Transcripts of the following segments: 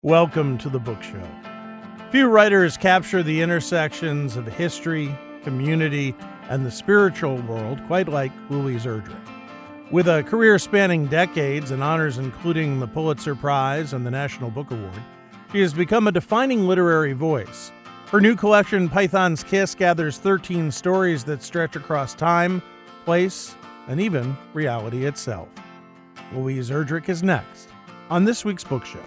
Welcome to the Book Show. Few writers capture the intersections of history, community, and the spiritual world quite like Louise Erdrich. With a career spanning decades and honors including the Pulitzer Prize and the National Book Award, she has become a defining literary voice. Her new collection, Python's Kiss, gathers 13 stories that stretch across time, place, and even reality itself. Louise Erdrich is next on this week's Book Show.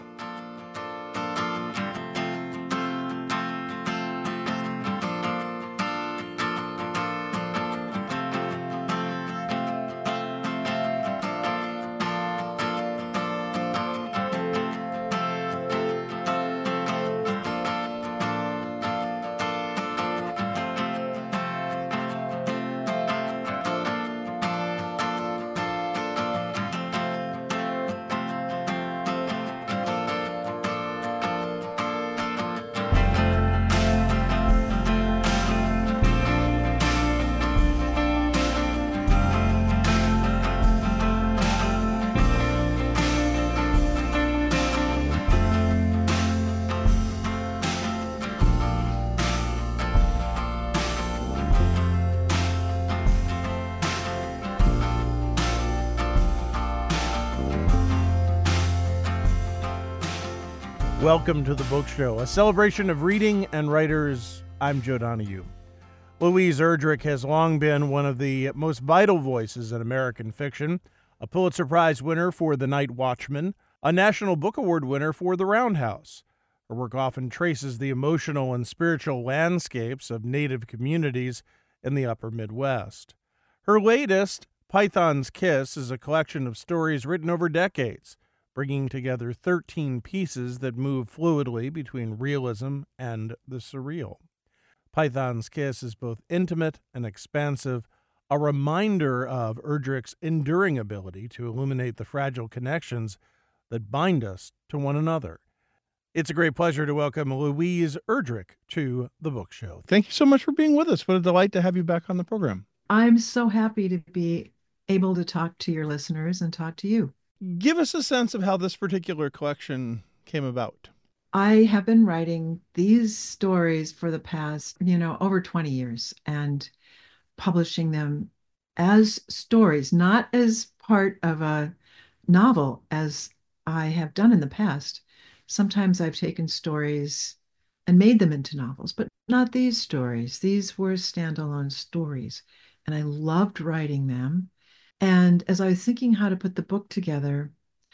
Welcome to the Book Show, a celebration of reading and writers. I'm Joe Donahue. Louise Erdrich has long been one of the most vital voices in American fiction, a Pulitzer Prize winner for The Night Watchman, a National Book Award winner for The Roundhouse. Her work often traces the emotional and spiritual landscapes of Native communities in the upper Midwest. Her latest, Python's Kiss, is a collection of stories written over decades, bringing together 13 pieces that move fluidly between realism and the surreal. Python's Kiss is both intimate and expansive, a reminder of Erdrich's enduring ability to illuminate the fragile connections that bind us to one another. It's a great pleasure to welcome Louise Erdrich to the Book Show. Thank you so much for being with us. What a delight to have you back on the program. I'm so happy to be able to talk to your listeners and talk to you. Give us a sense of how this particular collection came about. I have been writing these stories for the past, over 20 years and publishing them as stories, not as part of a novel as I have done in the past. Sometimes I've taken stories and made them into novels, but not these stories. These were standalone stories, and I loved writing them. And as I was thinking how to put the book together,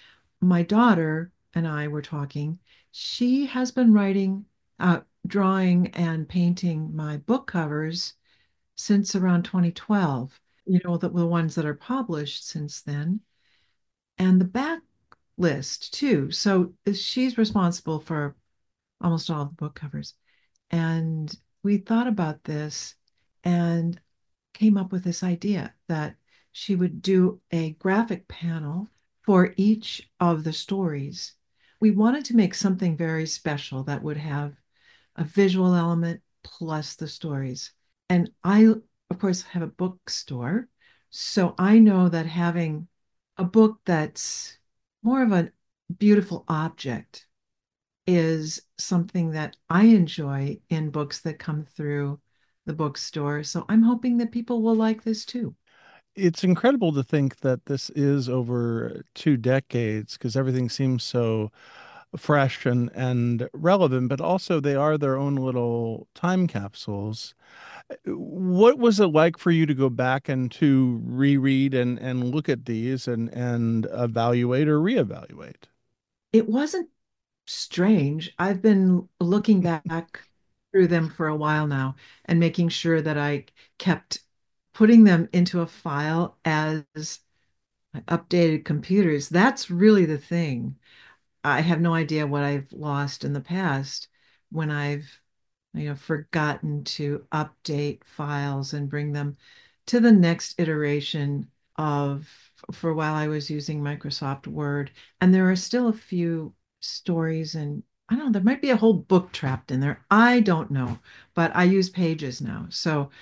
my daughter and I were talking. She has been writing, drawing, and painting my book covers since around 2012, the ones that are published since then, and the back list too. So she's responsible for almost all the book covers. And we thought about this and came up with this idea that she would do a graphic panel for each of the stories. We wanted to make something very special that would have a visual element plus the stories. And I, of course, have a bookstore. So I know that having a book that's more of a beautiful object is something that I enjoy in books that come through the bookstore. So I'm hoping that people will like this too. It's incredible to think that this is over 2 decades because everything seems so fresh and relevant, but also they are their own little time capsules. What was it like for you to go back and to reread and look at these and evaluate or reevaluate? It wasn't strange. I've been looking back through them for a while now and making sure that I kept putting them into a file as updated computers. That's really the thing. I have no idea what I've lost in the past when I've, forgotten to update files and bring them to the next iteration of, for a while I was using Microsoft Word. And there are still a few stories, and I don't know, there might be a whole book trapped in there. I don't know, but I use Pages now. So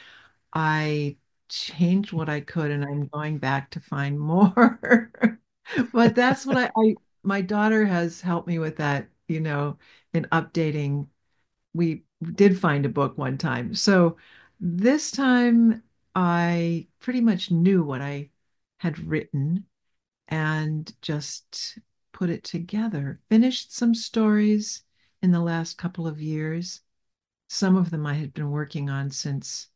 I changed what I could, and I'm going back to find more. But that's what my daughter has helped me with that you know, in updating. We did find a book one time. So this time I pretty much knew what I had written and just put it together. Finished some stories in the last couple of years. Some of them I had been working on since,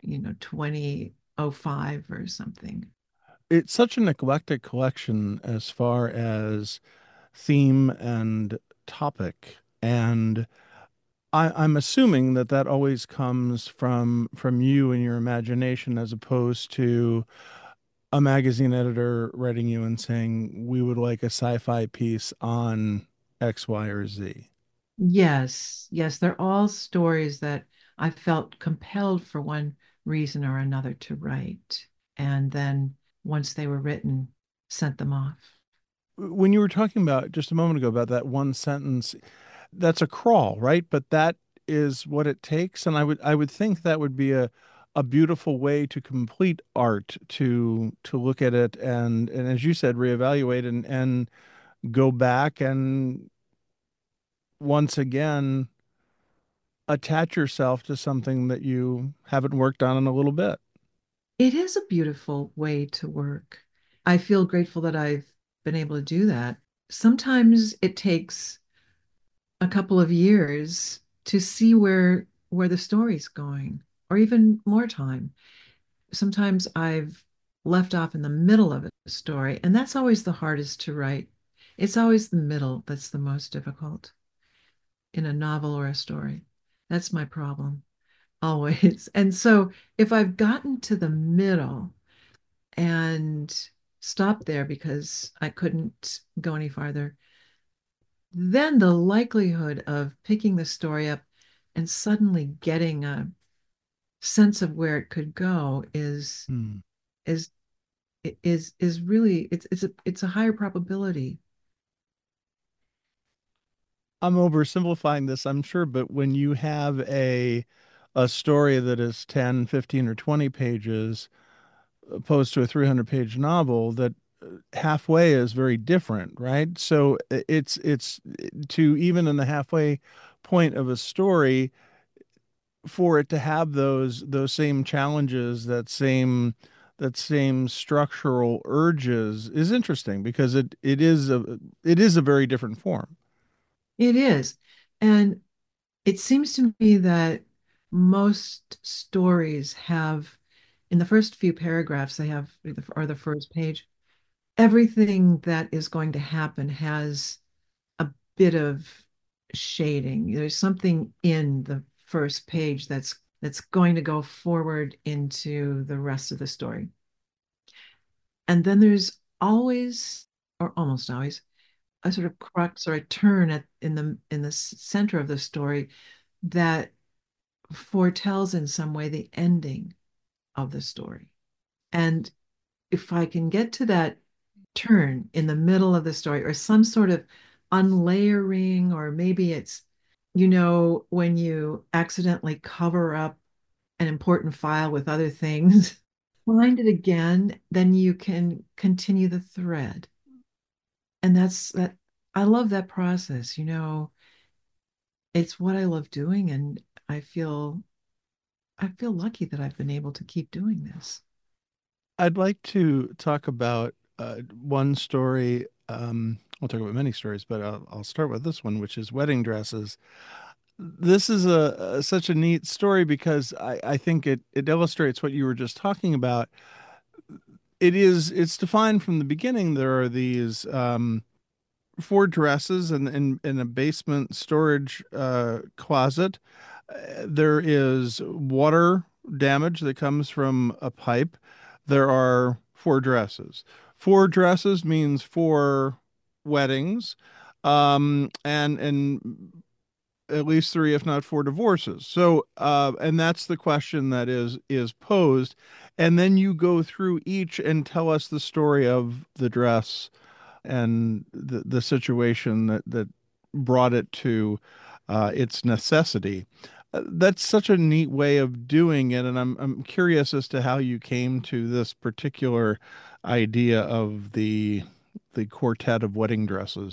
2005 or something. It's such an eclectic collection as far as theme and topic. And I'm assuming that that always comes from you and your imagination as opposed to a magazine editor writing you and saying, we would like a sci-fi piece on X, Y, or Z. Yes, yes, they're all stories that I felt compelled for one reason or another to write. And then once they were written, sent them off. When you were talking about just a moment ago about that one sentence, that's a crawl, right? But that is what it takes. And I would think that would be a beautiful way to complete art, to look at it and as you said, reevaluate and go back and once again attach yourself to something that you haven't worked on in a little bit. It is a beautiful way to work. I feel grateful that I've been able to do that. Sometimes it takes a couple of years to see where the story's going, or even more time. Sometimes I've left off in the middle of a story, and that's always the hardest to write. It's always the middle that's the most difficult in a novel or a story. That's my problem, always. And so if I've gotten to the middle and stopped there because I couldn't go any farther, then the likelihood of picking the story up and suddenly getting a sense of where it could go Hmm. is is really it's a higher probability. I'm oversimplifying this, I'm sure, but when you have a story that is 10, 15, or 20 pages opposed to a 300-page novel, that halfway is very different, right? So it's to even in the halfway point of a story for it to have those same challenges, that same structural urges is interesting because it is a very different form. It is. And it seems to me that most stories have, in the first few paragraphs, they have, or the first page, everything that is going to happen has a bit of shading. There's something in the first page that's going to go forward into the rest of the story. And then there's always, or almost always, a sort of crux or a turn in the center of the story that foretells in some way the ending of the story. And if I can get to that turn in the middle of the story or some sort of unlayering, or maybe it's, when you accidentally cover up an important file with other things, find it again, then you can continue the thread. And that's that. I love that process. It's what I love doing, and I feel I feel lucky that I've been able to keep doing this. I'd like to talk about one story. I'll talk about many stories, but I'll start with this one, which is wedding dresses. This is such a neat story because I think it illustrates what you were just talking about. It's defined from the beginning. There are these four dresses in a basement storage closet. There is water damage that comes from a pipe. There are four dresses. Four dresses means four weddings, and at least three, if not four, divorces. So, and that's the question that is posed, and then you go through each and tell us the story of the dress and the situation that brought it to its necessity. That's such a neat way of doing it, and I'm curious as to how you came to this particular idea of the quartet of wedding dresses.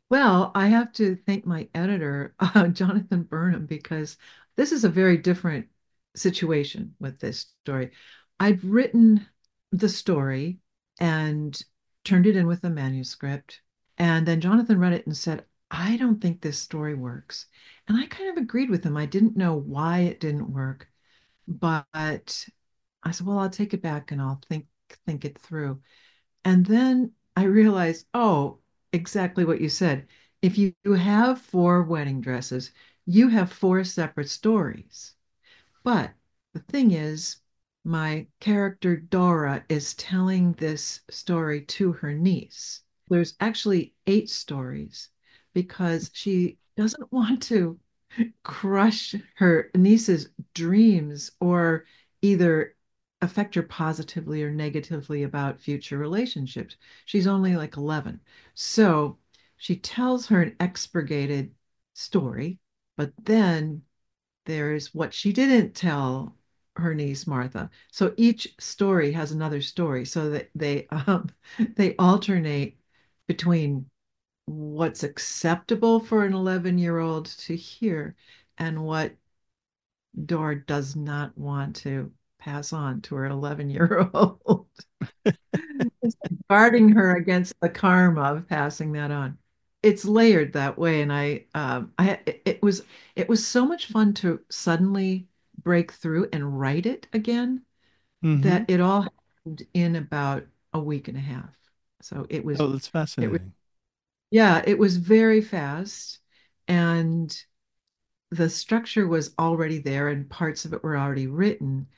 Well, I have to thank my editor, Jonathan Burnham, because this is a very different situation with this story. I'd written the story and turned it in with a manuscript. And then Jonathan read it and said, I don't think this story works. And I kind of agreed with him. I didn't know why it didn't work, but I said, well, I'll take it back and I'll think it through. And then I realized, oh, exactly what you said. If you have four wedding dresses, you have four separate stories. But the thing is, my character Dora is telling this story to her niece. There's actually eight stories because she doesn't want to crush her niece's dreams or either affect her positively or negatively about future relationships. She's only like 11. So she tells her an expurgated story, but then there's what she didn't tell her niece Martha. So each story has another story so that they alternate between what's acceptable for an 11-year-old to hear and what Dora does not want to pass on to her 11-year-old, guarding her against the karma of passing that on. It's layered that way, and it was so much fun to suddenly break through and write it again Hmm. that it all happened in about a week and a half. So Oh, that's it was fascinating. yeah, it was very fast, and the structure was already there and parts of it were already written,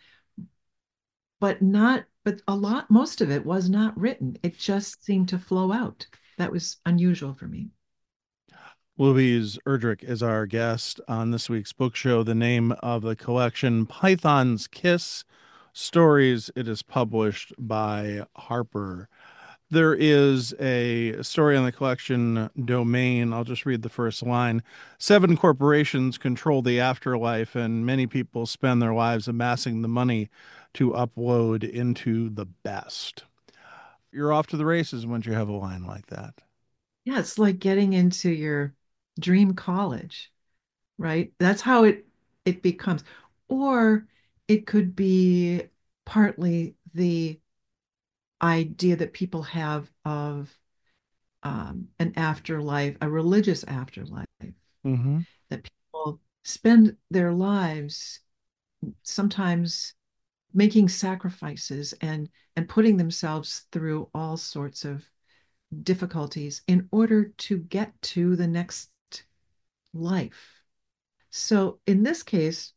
but most of it was not written. It just seemed to flow out. That was unusual for me. Louise Erdrich is our guest on this week's book show. The name of the collection, Python's Kiss Stories. It is published by Harper. There is a story on the collection domain. I'll just read the first line. Seven corporations control the afterlife, and many people spend their lives amassing the money to upload into the best. You're off to the races once you have a line like that. Yeah, it's like getting into your dream college, right? That's how it becomes. Or it could be partly the idea that people have of an afterlife, a religious afterlife, Mm-hmm. that people spend their lives sometimes making sacrifices and putting themselves through all sorts of difficulties in order to get to the next life. So in this case,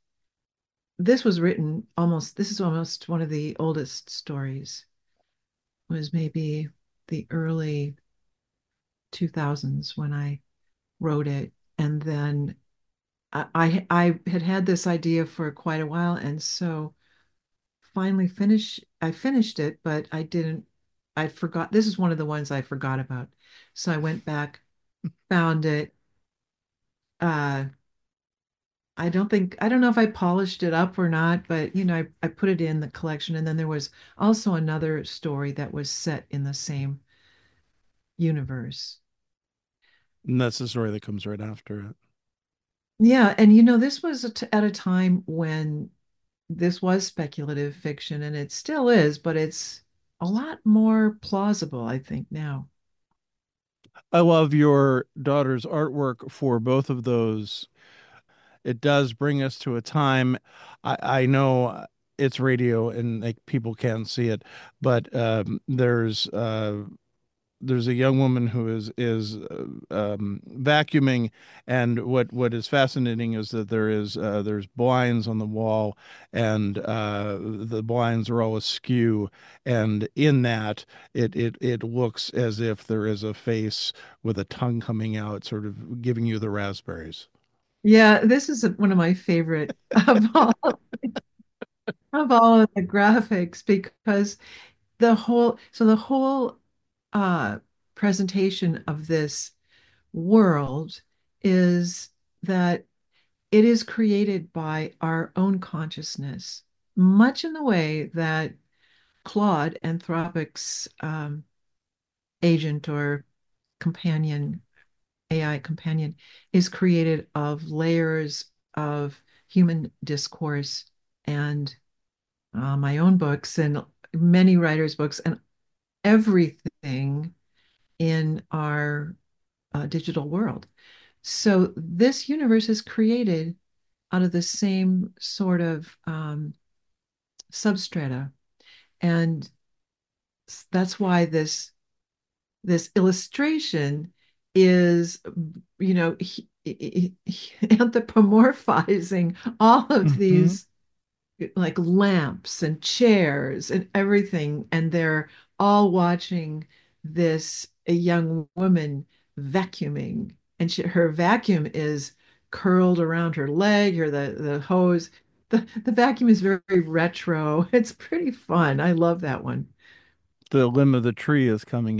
this is almost one of the oldest stories. It was maybe the early 2000s when I wrote it. And then I had had this idea for quite a while. And so I finished it, but I forgot. This is one of the ones I forgot about. So I went back, found it. Uh, I don't know if I polished it up or not, but I put it in the collection. And then there was also another story that was set in the same universe. And that's the story that comes right after it. Yeah, and this was at a time when this was speculative fiction, and it still is, but it's a lot more plausible, I think, now. I love your daughter's artwork for both of those. It does bring us to a time. I know it's radio and like people can't see it, but there's a young woman who is vacuuming, and what is fascinating is that there's blinds on the wall, and the blinds are all askew, and in that it looks as if there is a face with a tongue coming out, sort of giving you the raspberries. Yeah, this is one of my favorite of all of the graphics because the whole uh presentation of this world is that it is created by our own consciousness, much in the way that Claude, Anthropic's agent or companion, AI companion is created of layers of human discourse and my own books and many writers' books and everything in our digital world. So this universe is created out of the same sort of substrata, and that's why this illustration is, anthropomorphizing all of Hmm. these like lamps and chairs and everything, and they're all watching this a young woman vacuuming, and her vacuum is curled around her leg, or the hose. The vacuum is very, very retro. It's pretty fun. I love that one. The limb of the tree is coming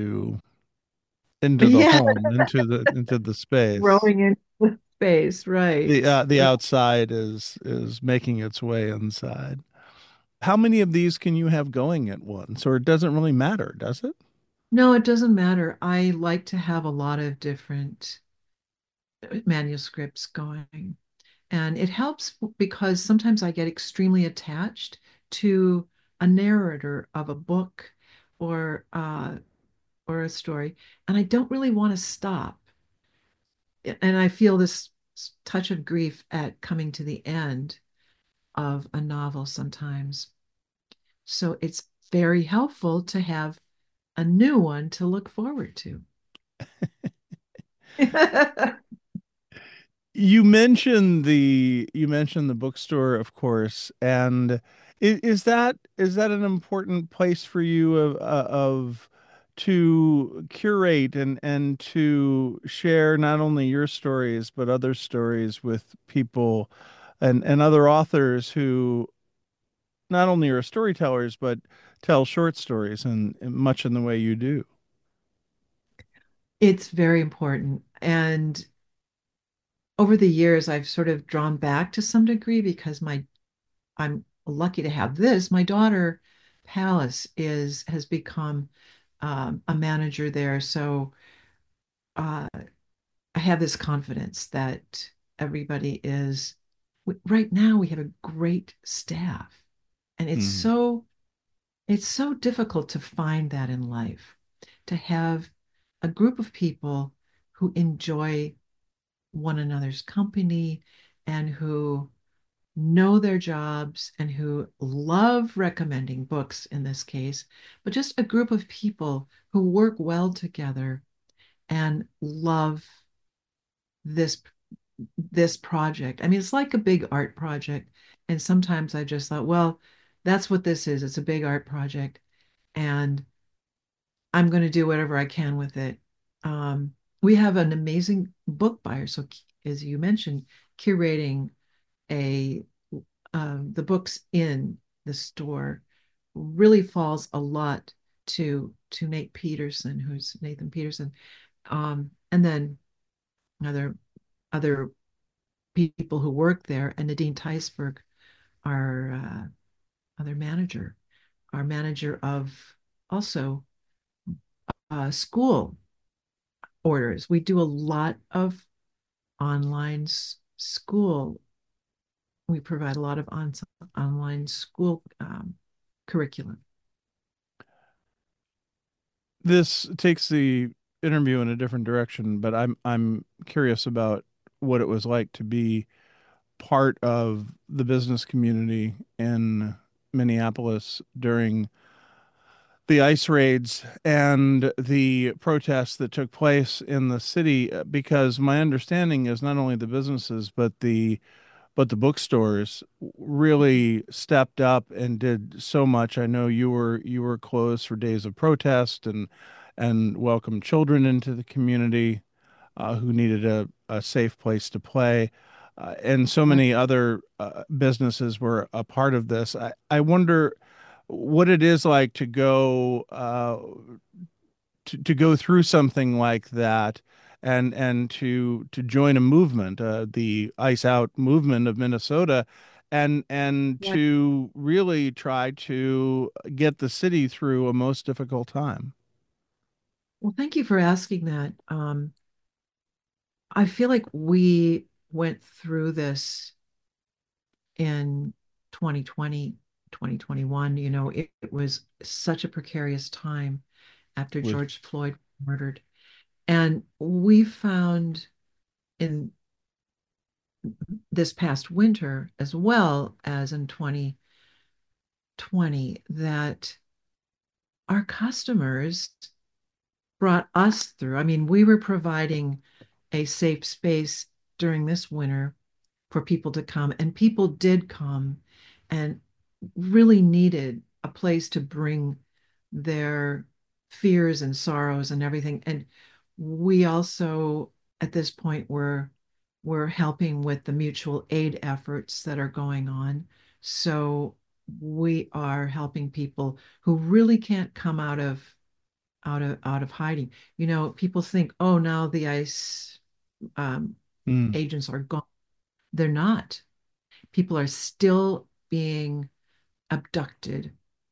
into the Yeah, home, into the space. growing into space, right? The Right. outside is making its way inside. How many of these can you have going at once, or it doesn't really matter, does it? No, it doesn't matter. I like to have a lot of different manuscripts going. And it helps because sometimes I get extremely attached to a narrator of a book or or a story, and I don't really want to stop. And I feel this touch of grief at coming to the end of a novel sometimes. So it's very helpful to have a new one to look forward to. You mentioned the bookstore, of course, and is that an important place for you of to curate and to share not only your stories but other stories with people and other authors who not only are storytellers but tell short stories and much in the way you do. It's very important. And over the years, I've sort of drawn back to some degree because my I'm lucky to have this. My daughter, Palace, is has become a manager there. So uh, I have this confidence that everybody is. Right now, we have a great staff, and Mhm. it's so difficult to find that in life, to have a group of people who enjoy one another's company and who know their jobs and who love recommending books in this case, but just a group of people who work well together and love this this project. I mean, it's like a big art project. And sometimes I just thought, well, that's what this is. It's a big art project, and I'm going to do whatever I can with it. We have an amazing book buyer. So, as you mentioned, curating a the books in the store really falls a lot to Nate Peterson, who's Nathan Peterson, and then other other people who work there, and Nadine Teisberg, our other manager, our manager of also school orders. We do a lot of online school. We provide a lot of online school curriculum. This takes the interview in a different direction, but I'm curious about what it was like to be part of the business community in Minneapolis during the ICE raids and the protests that took place in the city, because my understanding is not only the businesses but the bookstores really stepped up and did so much. I know you were closed for days of protest and welcomed children into the community who needed a safe place to play. And so Yeah. many other businesses were a part of this. I wonder what it is like to go to go through something like that and to join a movement, the Ice Out movement of Minnesota, and Yeah. to really try to get the city through a most difficult time. Well, thank you for asking that. I feel like we went through this in 2020, 2021. It was such a precarious time after With George Floyd was murdered. And we found in this past winter, as well as in 2020, that our customers brought us through. I mean, we were providing a safe space during this winter for people to come, and people did come and really needed a place to bring their fears and sorrows and everything. And we also, at this point, we're helping with the mutual aid efforts that are going on. So we are helping people who really can't come out of hiding. People think, oh, now the ICE mm, agents are gone. They're not. People are still being abducted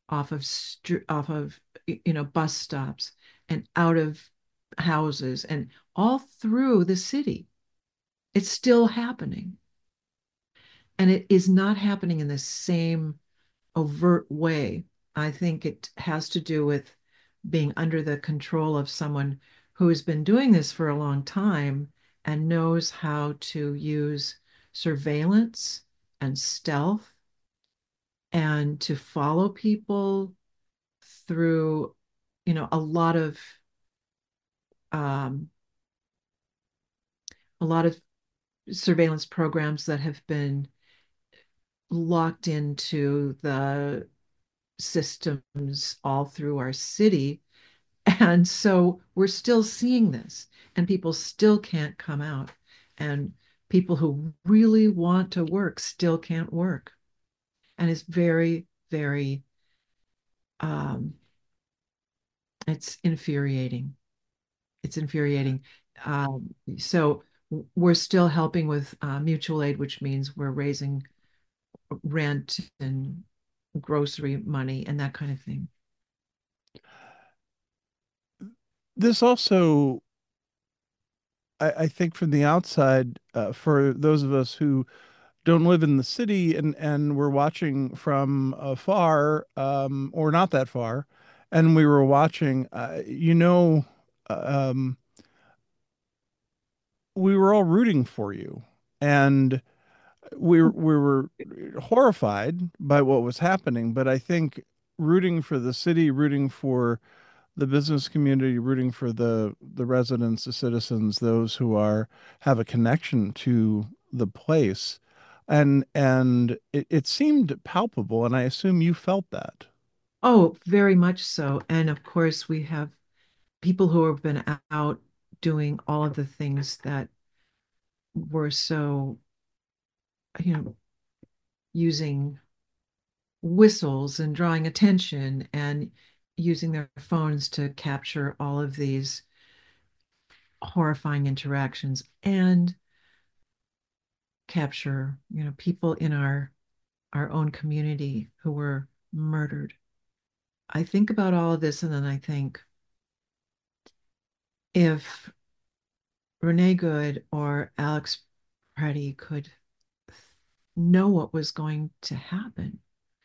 off of bus stops and out of houses and all through the city. It's still happening, and it is not happening in the same overt way. I think it has to do with being under the control of someone who has been doing this for a long time and knows how to use surveillance and stealth and to follow people through, a lot of um, surveillance programs that have been locked into the systems all through our city. And so we're still seeing this, and people still can't come out. And people who really want to work still can't work. And it's very, very, um, it's infuriating. It's infuriating. So we're still helping with mutual aid, which means we're raising rent and grocery money and that kind of thing. this also, I think, from the outside, for those of us who don't live in the city and we're watching from afar, or not that far, and we were watching, um, we were all rooting for you, and we were horrified by what was happening. But I think rooting for the city, rooting for the business community, rooting for the residents, the citizens, those who are have a connection to the place, and it seemed palpable, and I assume you felt that. Oh, very much so. And of course, we have people who have been out doing all of the things that were so, you know, using whistles and drawing attention and using their phones to capture all of these horrifying interactions and capture, people in our own community who were murdered. I think about all of this and then I think if Renee Good or Alex Preddy could know what was going to happen,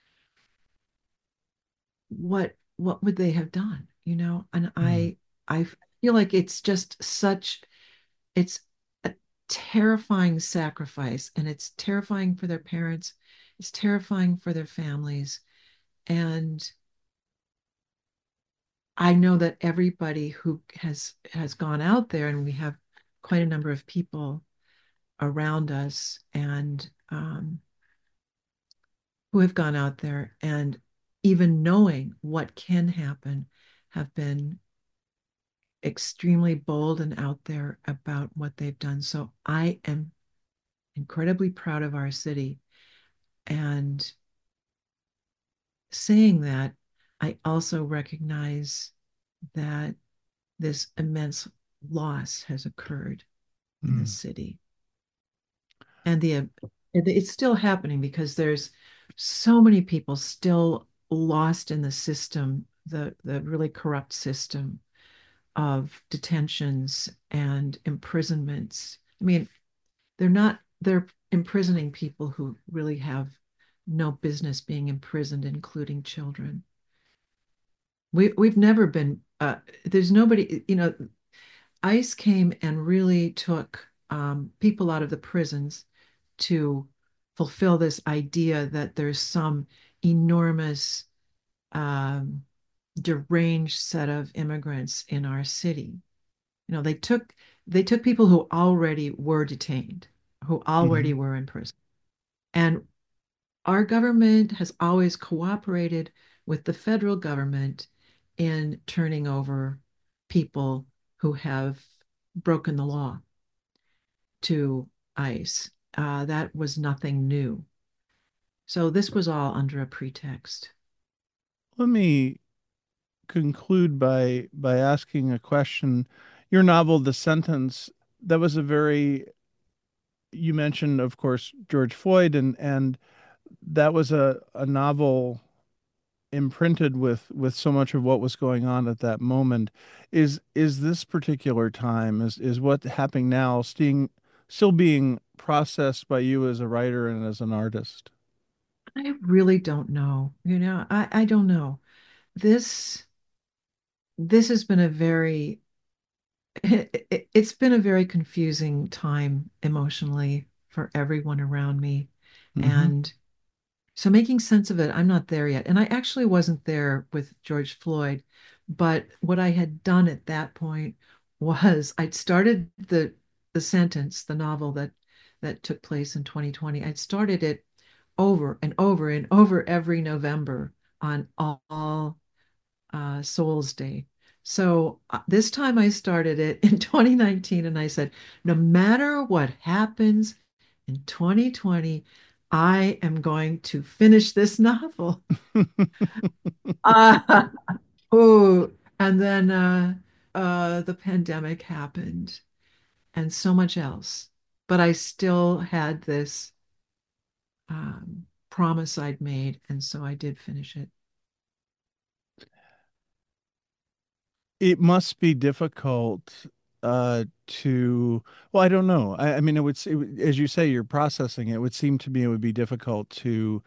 what would they have done? And Mm, I feel like it's a terrifying sacrifice, and it's terrifying for their parents, it's terrifying for their families. And I know that everybody who has gone out there, and we have quite a number of people around us and who have gone out there and even knowing what can happen have been extremely bold and out there about what they've done. So I am incredibly proud of our city. And saying that, I also recognize that this immense loss has occurred in the mm, city. And it's still happening because there's so many people still lost in the system, the really corrupt system of detentions and imprisonments. I mean, they're imprisoning people who really have no business being imprisoned, including children. We've never been, there's nobody, ICE came and really took people out of the prisons to fulfill this idea that there's some enormous um, deranged set of immigrants in our city. They took people who already were detained, who already Hmm. were in prison. And our government has always cooperated with the federal government in turning over people who have broken the law to ICE. That was nothing new. So this was all under a pretext. Let me conclude by asking a question. Your novel, The Sentence, that was a very, you mentioned, of course, George Floyd, and that was a novel imprinted with so much of what was going on at that moment. Is this particular time, is what happening now still being processed by you as a writer and as an artist? I really don't know. I don't know. This this has been a very it's been a very confusing time emotionally for everyone around me. Hmm. And so making sense of it, I'm not there yet. And I actually wasn't there with George Floyd, but what I had done at that point was I'd started the sentence, the novel that took place in 2020. I'd started it over and over and over every November on all Souls Day. So this time I started it in 2019 and I said, no matter what happens in 2020, I am going to finish this novel. Uh, oh, and then the pandemic happened and so much else. But I still had this promise I'd made. And so I did finish it. It must be difficult to, well, I don't know. I mean, as you say, you're processing it. It would seem to me it would be difficult to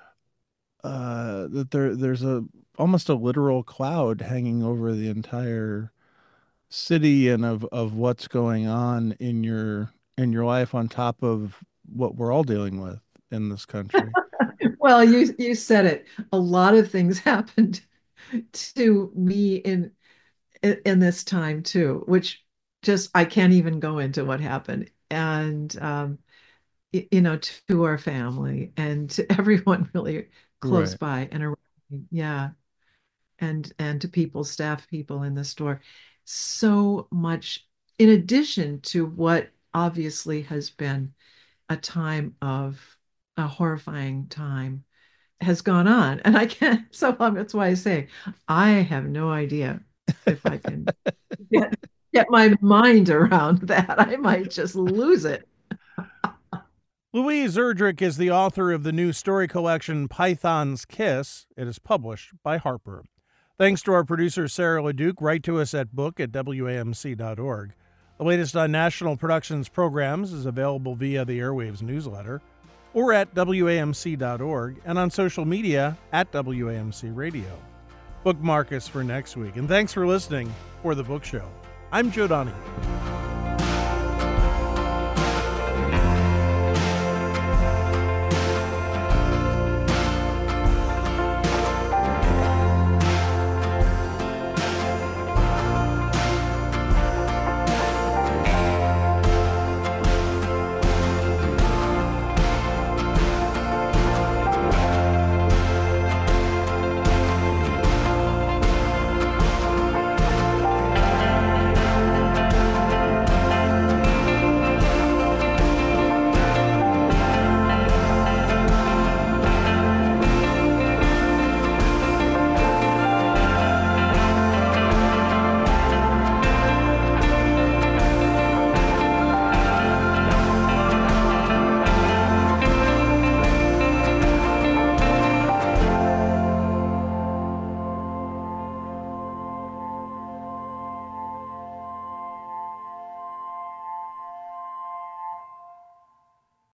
that there's a almost a literal cloud hanging over the entire city and of what's going on in your life on top of what we're all dealing with in this country. Well, you said it. A lot of things happened to me in this time too, which just I can't even go into what happened. And to our family and to everyone really close Right. by and around me. Yeah. And to people, staff people in the store. So much in addition to what obviously has been a time of a horrifying time has gone on. And I can't, so that's why I say I have no idea if I can get, get my mind around that. I might just lose it. Louise Erdrich is the author of the new story collection Python's Kiss. It is published by Harper. Thanks to our producer, Sarah LeDuc. Write to us at book@wamc.org. The latest on National Productions programs is available via the Airwaves newsletter or at WAMC.org and on social media at WAMC Radio. Bookmark us for next week. And thanks for listening for The Book Show. I'm Joe Donahue.